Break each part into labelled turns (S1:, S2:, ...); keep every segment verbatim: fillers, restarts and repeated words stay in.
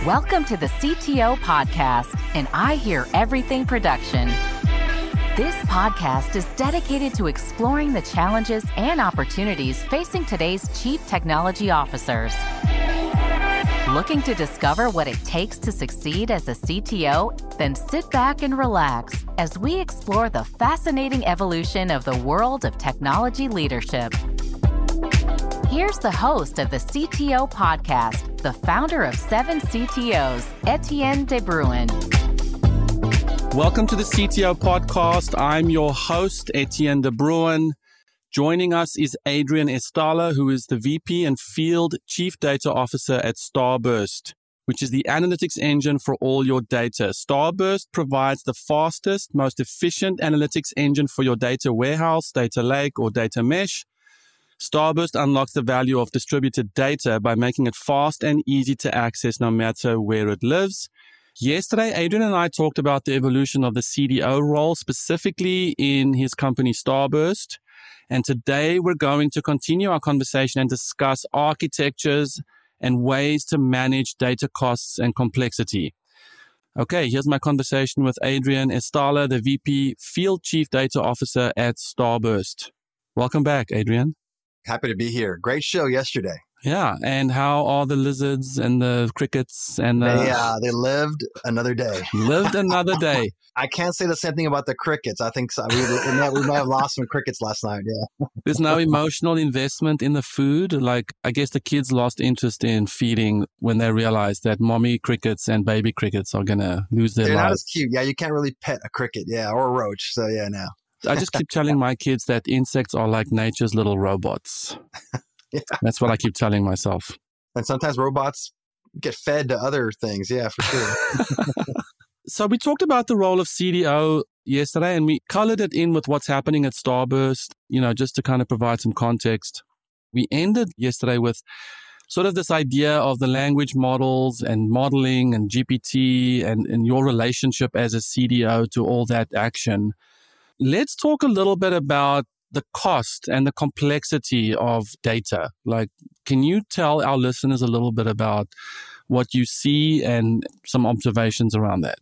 S1: Welcome to the C T O Podcast, an I Hear Everything production. This podcast is dedicated to exploring the challenges and opportunities facing today's chief technology officers. Looking to discover what it takes to succeed as a C T O? Then sit back and relax as we explore the fascinating evolution of the world of technology leadership. Here's the host of the C T O Podcast, the founder of Seven C T Os, Etienne de Bruin.
S2: Welcome to the C T O Podcast. I'm your host, Etienne de Bruin. Joining us is Adrian Estala, who is the V P and Field Chief Data Officer at Starburst, which is the analytics engine for all your data. Starburst provides the fastest, most efficient analytics engine for your data warehouse, data lake, or data mesh. Starburst unlocks the value of distributed data by making it fast and easy to access no matter where it lives. Yesterday, Adrian and I talked about the evolution of the C D O role, specifically in his company Starburst. And today we're going to continue our conversation and discuss architectures and ways to manage data costs and complexity. Okay, here's my conversation with Adrian Estala, the V P Field Chief Data Officer at Starburst. Welcome back, Adrian.
S3: Happy to be here. Great show yesterday.
S2: Yeah, and how are the lizards and the crickets? And the...
S3: They, uh, they lived another day.
S2: Lived another day.
S3: I can't say the same thing about the crickets. I think so. we, we, might, we might have lost some crickets last night, yeah.
S2: There's no emotional investment in the food. Like, I guess the kids lost interest in feeding when they realized that mommy crickets and baby crickets are going to lose their
S3: They're
S2: lives.
S3: Not as cute. Yeah, you can't really pet a cricket, yeah, or a roach. So, yeah, now.
S2: I just keep telling my kids that insects are like nature's little robots.
S3: Yeah.
S2: That's what I keep telling myself.
S3: And sometimes robots get fed to other things. Yeah, for sure.
S2: So we talked about the role of C D O yesterday, and we colored it in with what's happening at Starburst, you know, just to kind of provide some context. We ended yesterday with sort of this idea of the language models and modeling and G P T and, and your relationship as a C D O to all that action. Let's talk a little bit about the cost and the complexity of data. Like, can you tell our listeners a little bit about what you see and some observations around that?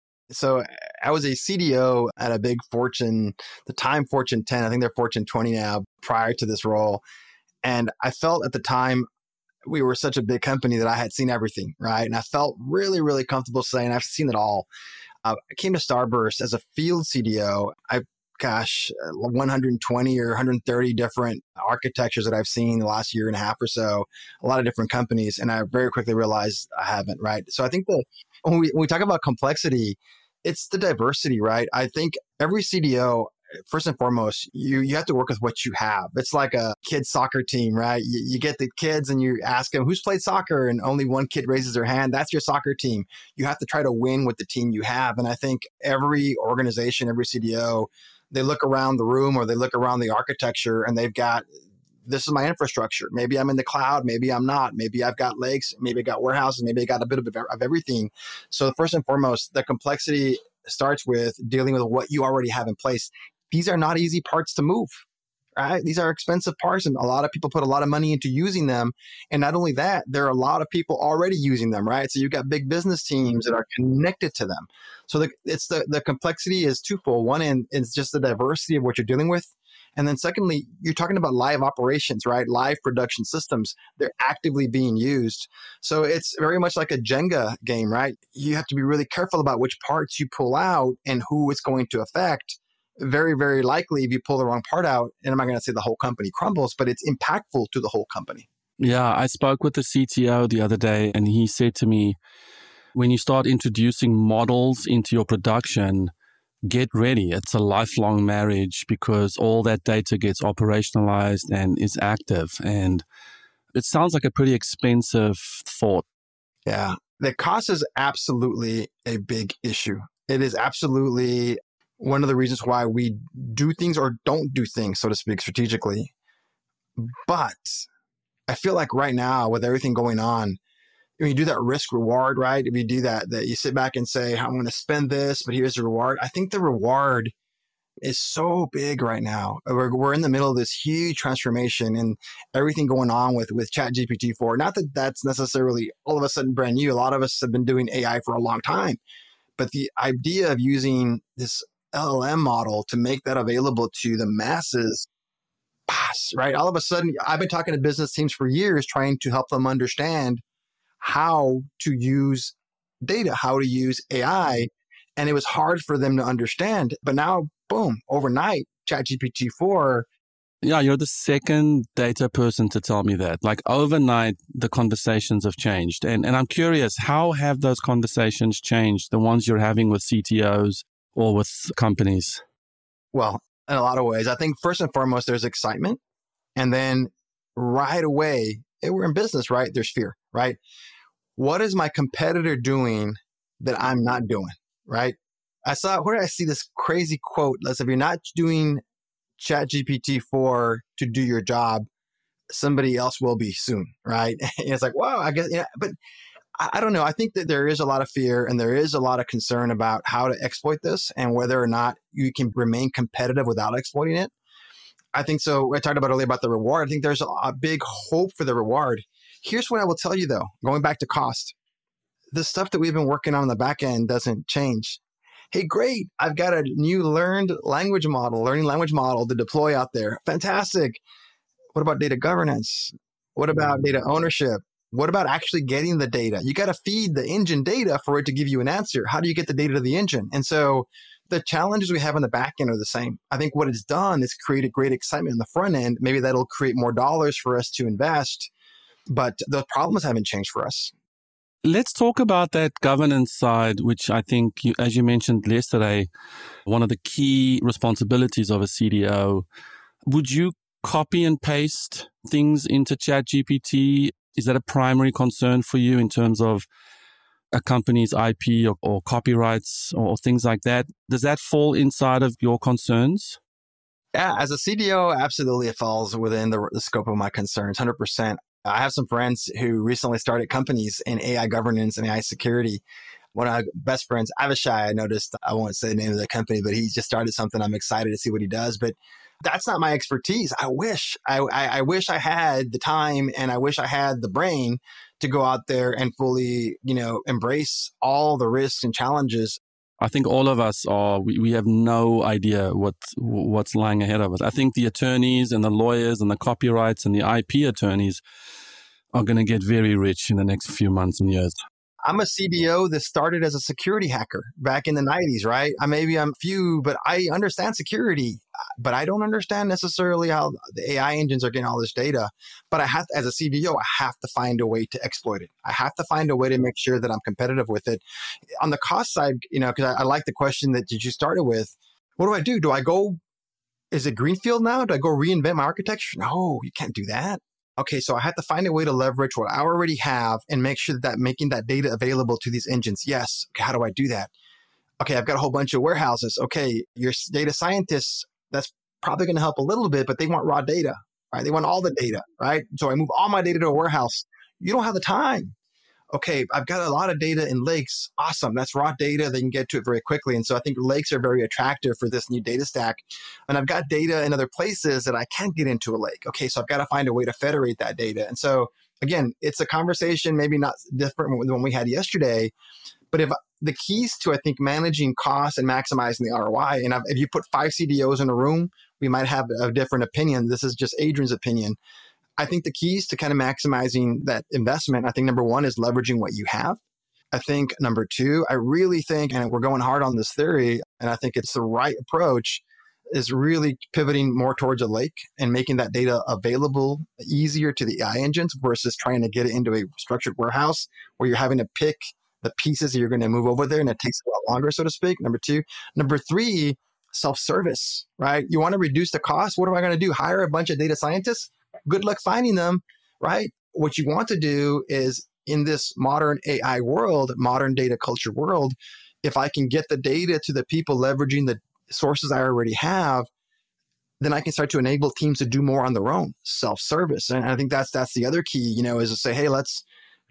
S3: So I was a C D O at a big Fortune, the time Fortune ten, I think they're Fortune twenty now, prior to this role. And I felt at the time we were such a big company that I had seen everything, right? And I felt really, really comfortable saying I've seen it all. Uh, I came to Starburst as a field C D O. I, gosh, one hundred twenty or one hundred thirty different architectures that I've seen the last year and a half or so, a lot of different companies. And I very quickly realized I haven't, right? So I think that when we, when we talk about complexity, it's the diversity, right? I think every C D O, first and foremost, you you have to work with what you have. It's like a kid's soccer team, right? You, you get the kids and you ask them, who's played soccer? And only one kid raises their hand. That's your soccer team. You have to try to win with the team you have. And I think every organization, every C D O, they look around the room or they look around the architecture and they've got, this is my infrastructure. Maybe I'm in the cloud. Maybe I'm not. Maybe I've got lakes. Maybe I got warehouses. Maybe I got a bit of, of everything. So first and foremost, the complexity starts with dealing with what you already have in place. These are not easy parts to move, right? These are expensive parts, and a lot of people put a lot of money into using them. And not only that, there are a lot of people already using them, right? So you've got big business teams that are connected to them. So the, it's the, the complexity is twofold. One end is just the diversity of what you're dealing with. And then secondly, you're talking about live operations, right? Live production systems. They're actively being used. So it's very much like a Jenga game, right? You have to be really careful about which parts you pull out and who it's going to affect. Very, very likely if you pull the wrong part out, and I'm not going to say the whole company crumbles, but it's impactful to the whole company.
S2: Yeah, I spoke with the C T O the other day, and he said to me, when you start introducing models into your production, get ready. It's a lifelong marriage because all that data gets operationalized and is active. And it sounds like a pretty expensive thought.
S3: Yeah, the cost is absolutely a big issue. It is absolutely one of the reasons why we do things or don't do things, so to speak, strategically. But I feel like right now, with everything going on, when you do that risk reward, right? If you do that, that you sit back and say, I'm going to spend this, but here's the reward. I think the reward is so big right now. We're, we're in the middle of this huge transformation and everything going on with, with ChatGPT four. Not that that's necessarily all of a sudden brand new. A lot of us have been doing A I for a long time. But the idea of using this L L M model to make that available to the masses, right? All of a sudden, I've been talking to business teams for years trying to help them understand how to use data, how to use A I. And it was hard for them to understand. But now, boom, overnight, ChatGPT four.
S2: Yeah, you're the second data person to tell me that. Like overnight, the conversations have changed. And and I'm curious, how have those conversations changed, the ones you're having with C T Os or with companies?
S3: Well, in a lot of ways. I think first and foremost, there's excitement. And then right away, we're in business, right? There's fear, right? What is my competitor doing that I'm not doing, right? I saw, where did I see this crazy quote? Let's say if you're not doing ChatGPT four to do your job, somebody else will be soon, right? And it's like, wow, I guess, yeah, but I, I don't know. I think that there is a lot of fear and there is a lot of concern about how to exploit this and whether or not you can remain competitive without exploiting it. I think so. I talked about earlier about the reward. I think there's a, a big hope for the reward. Here's what I will tell you though, going back to cost, the stuff that we've been working on in the back end doesn't change. Hey, great. I've got a new learned language model, learning language model to deploy out there. Fantastic. What about data governance? What about data ownership? What about actually getting the data? You got to feed the engine data for it to give you an answer. How do you get the data to the engine? And so the challenges we have on the back end are the same. I think what it's done is created great excitement on the front end. Maybe that'll create more dollars for us to invest, but the problems haven't changed for us.
S2: Let's talk about that governance side, which I think, you, as you mentioned yesterday, one of the key responsibilities of a C D O. Would you copy and paste things into ChatGPT? Is that a primary concern for you in terms of a company's I P or, or copyrights or, or things like that? Does that fall inside of your concerns?
S3: Yeah, as a C D O, absolutely it falls within the, the scope of my concerns, one hundred percent. I have some friends who recently started companies in A I governance and A I security. One of my best friends, Avishai, I noticed, I won't say the name of the company, but he just started something. I'm excited to see what he does. But that's not my expertise. I wish, I, I, I wish I had the time and I wish I had the brain to go out there and fully, you know, embrace all the risks and challenges.
S2: I think all of us are, we, we have no idea what what's lying ahead of us. I think the attorneys and the lawyers and the copyrights and the I P attorneys are going to get very rich in the next few months and years.
S3: I'm a C D O that started as a security hacker back in the nineties, right? I, maybe I'm few, but I understand security, but I don't understand necessarily how the A I engines are getting all this data. But I have, to, as a C D O, I have to find a way to exploit it. I have to find a way to make sure that I'm competitive with it. On the cost side, you know, because I, I like the question that you started with. What do I do? Do I go, is it greenfield now? Do I go reinvent my architecture? No, you can't do that. Okay, so I have to find a way to leverage what I already have and make sure that making that data available to these engines. Yes. Okay, how do I do that? Okay, I've got a whole bunch of warehouses. Okay, your data scientists, that's probably going to help a little bit, but they want raw data, right? They want all the data, right? So I move all my data to a warehouse. You don't have the time. Okay, I've got a lot of data in lakes. Awesome. That's raw data. They can get to it very quickly. And so I think lakes are very attractive for this new data stack. And I've got data in other places that I can't get into a lake. Okay, so I've got to find a way to federate that data. And so again, it's a conversation maybe not different than the one we had yesterday, but if the keys to, I think, managing costs and maximizing the R O I, and if you put five C D Os in a room, we might have a different opinion. This is just Adrian's opinion. I think the keys to kind of maximizing that investment, I think number one is leveraging what you have. I think number two, I really think, and we're going hard on this theory, and I think it's the right approach, is really pivoting more towards a lake and making that data available easier to the A I engines versus trying to get it into a structured warehouse where you're having to pick the pieces that you're going to move over there and it takes a lot longer, so to speak. Number two. Number three, self-service, right? You want to reduce the cost. What am I going to do? Hire a bunch of data scientists? Good luck finding them, right? What you want to do is in this modern A I world, modern data culture world, if I can get the data to the people leveraging the sources I already have, then I can start to enable teams to do more on their own, self-service. And I think that's that's the other key, you know, is to say, hey, let's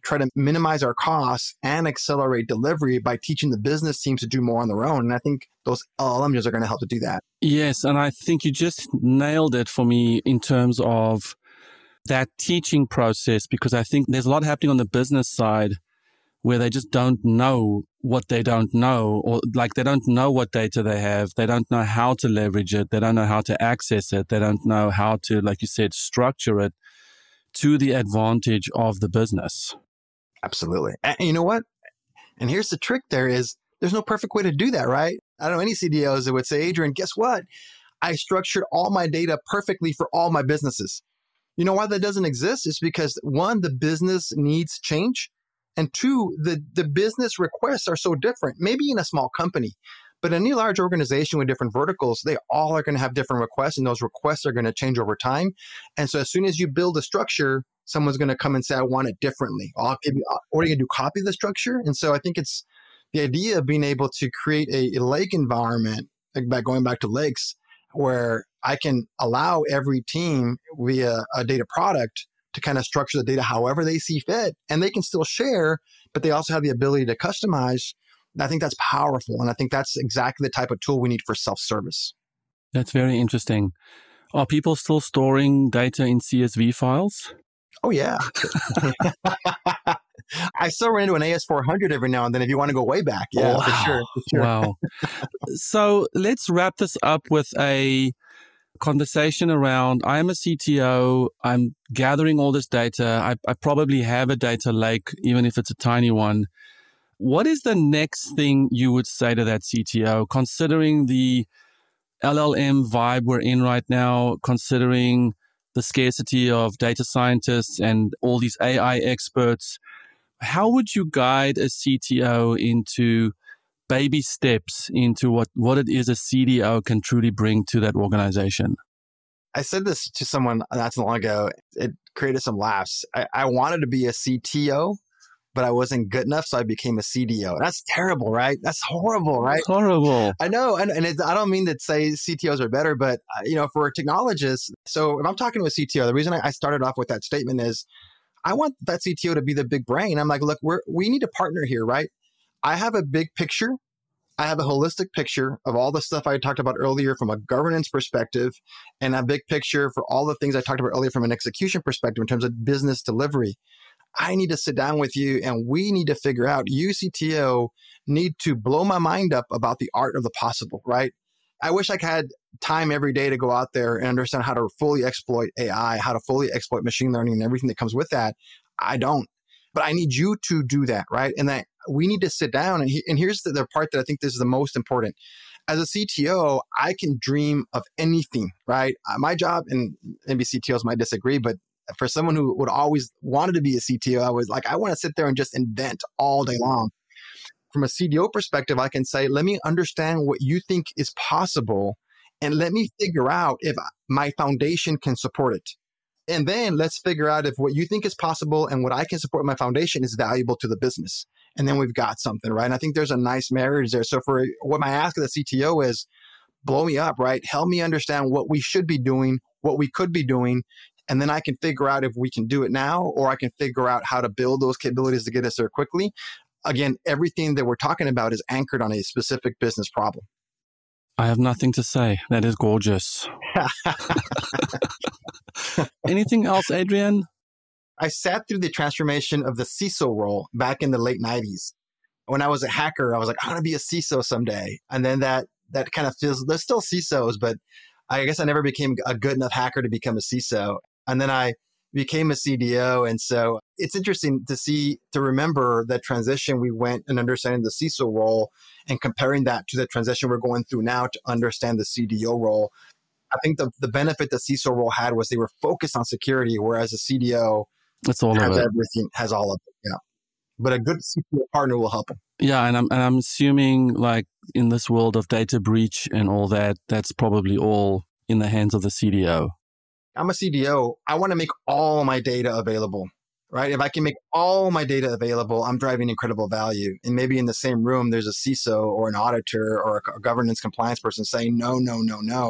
S3: try to minimize our costs and accelerate delivery by teaching the business teams to do more on their own. And I think those L L Ms are going to help to do that.
S2: Yes. And I think you just nailed it for me in terms of that teaching process, because I think there's a lot happening on the business side where they just don't know what they don't know, or like they don't know what data they have. They don't know how to leverage it. They don't know how to access it. They don't know how to, like you said, structure it to the advantage of the business.
S3: Absolutely. And you know what? And here's the trick there is there's no perfect way to do that, right? I don't know any C D Os that would say, Adrian, guess what? I structured all my data perfectly for all my businesses. You know why that doesn't exist? It's because one, the business needs change. And two, the, the business requests are so different, maybe in a small company, but in any large organization with different verticals, they all are going to have different requests, and those requests are going to change over time. And so as soon as you build a structure, someone's going to come and say, I want it differently. I'll give you, what are you going to do? Copy the structure? And so I think it's the idea of being able to create a, a lake environment, like by going back to lakes, where I can allow every team via a data product to kind of structure the data however they see fit, and they can still share, but they also have the ability to customize. I think that's powerful. And I think that's exactly the type of tool we need for self-service.
S2: That's very interesting. Are people still storing data in C S V files?
S3: Oh, yeah. I still run into an A S four hundred every now and then if you want to go way back. Yeah,
S2: wow.
S3: for sure. For sure.
S2: Wow. So let's wrap this up with a conversation around, I'm a C T O, I'm gathering all this data, I, I probably have a data lake, even if it's a tiny one. What is the next thing you would say to that C T O, considering the L L M vibe we're in right now, considering the scarcity of data scientists and all these A I experts? How would you guide a C T O into baby steps into what, what it is a C D O can truly bring to that organization?
S3: I said this to someone not so long ago. It created some laughs. I, I wanted to be a C T O, but I wasn't good enough, so I became a C D O. That's terrible, right? That's horrible, right?
S2: Horrible.
S3: I know. And, and it's, I don't mean to say C T Os are better, but uh, you know, for technologists, so if I'm talking to a C T O, the reason I, I started off with that statement is I want that C T O to be the big brain. I'm like, look, we're, we need a partner here, right? I have a big picture. I have a holistic picture of all the stuff I talked about earlier from a governance perspective, and a big picture for all the things I talked about earlier from an execution perspective in terms of business delivery. I need to sit down with you and we need to figure out, you C T O need to blow my mind up about the art of the possible, right? I wish I had time every day to go out there and understand how to fully exploit A I, how to fully exploit machine learning and everything that comes with that. I don't. But I need you to do that, right? And that we need to sit down. And, he, and here's the, the part that I think this is the most important. As a C T O, I can dream of anything, right? Uh, my job, and maybe C T Os might disagree, but for someone who would always wanted to be a C T O, I was like, I want to sit there and just invent all day long. From a C D O perspective, I can say, let me understand what you think is possible, and let me figure out if my foundation can support it. And then let's figure out if what you think is possible and what I can support in my foundation is valuable to the business. And then we've got something, right? And I think there's a nice marriage there. So for what my ask of the C T O is, blow me up, right? Help me understand what we should be doing, what we could be doing. And then I can figure out if we can do it now, or I can figure out how to build those capabilities to get us there quickly. Again, everything that we're talking about is anchored on a specific business problem.
S2: I have nothing to say. That is gorgeous. Anything else, Adrian?
S3: I sat through the transformation of the C I S O role back in the late nineties. When I was a hacker, I was like, I want to be a C I S O someday. And then that that kind of feels, there's still C I S Os, but I guess I never became a good enough hacker to become a C I S O. And then I became a C D O. And so it's interesting to see, to remember that transition we went and understanding the C I S O role and comparing that to the transition we're going through now to understand the C D O role. I think the, the benefit the C I S O role had was they were focused on security, whereas a C D O
S2: That's all
S3: has
S2: of it.
S3: everything, has all of it. Yeah. But a good C T O partner will help them.
S2: Yeah, and I'm and I'm assuming like in this world of data breach and all that, that's probably all in the hands of the C D O.
S3: I'm a C D O. I want to make all my data available, right? If I can make all my data available, I'm driving incredible value. And maybe in the same room, there's a C I S O or an auditor or a governance compliance person saying, no, no, no, no.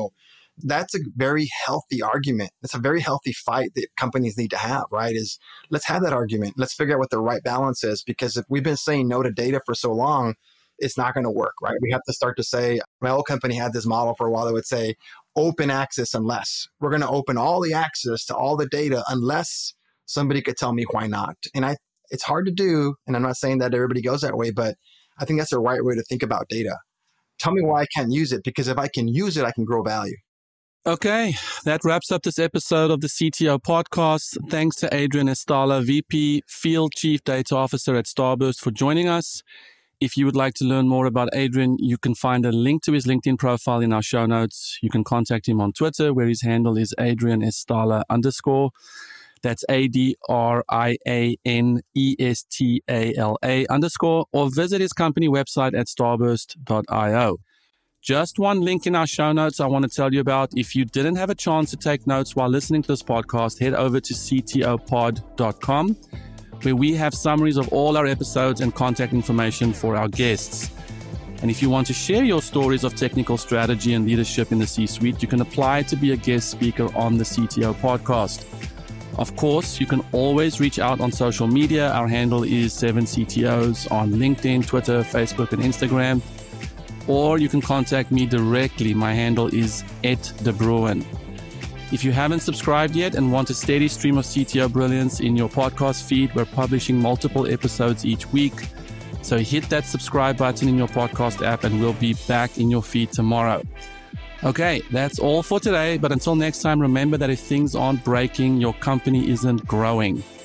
S3: That's a very healthy argument. It's a very healthy fight that companies need to have, right? Is let's have that argument. Let's figure out what the right balance is. Because if we've been saying no to data for so long, it's not going to work, right? We have to start to say, my old company had this model for a while that would say, open access unless. We're going to open all the access to all the data unless somebody could tell me why not. And I, it's hard to do. And I'm not saying that everybody goes that way, but I think that's the right way to think about data. Tell me why I can't use it, because if I can use it, I can grow value.
S2: Okay, that wraps up this episode of the C T O podcast. Thanks to Adrian Estala, V P, Field Chief Data Officer at Starburst, for joining us. If you would like to learn more about Adrian, you can find a link to his LinkedIn profile in our show notes. You can contact him on Twitter, where his handle is Adrian Estala underscore. That's A D R I A N E S T A L A underscore, or visit his company website at starburst dot io. Just one link in our show notes I want to tell you about. If you didn't have a chance to take notes while listening to this podcast, head over to c t o pod dot com, where we have summaries of all our episodes and contact information for our guests. And if you want to share your stories of technical strategy and leadership in the C-suite, you can apply to be a guest speaker on the C T O podcast. Of course, you can always reach out on social media. Our handle is seven C T Os on LinkedIn, Twitter, Facebook, and Instagram. Or you can contact me directly. My handle is at De Bruin. If you haven't subscribed yet and want a steady stream of C T O brilliance in your podcast feed, we're publishing multiple episodes each week. So hit that subscribe button in your podcast app and we'll be back in your feed tomorrow. Okay, that's all for today. But until next time, remember that if things aren't breaking, your company isn't growing.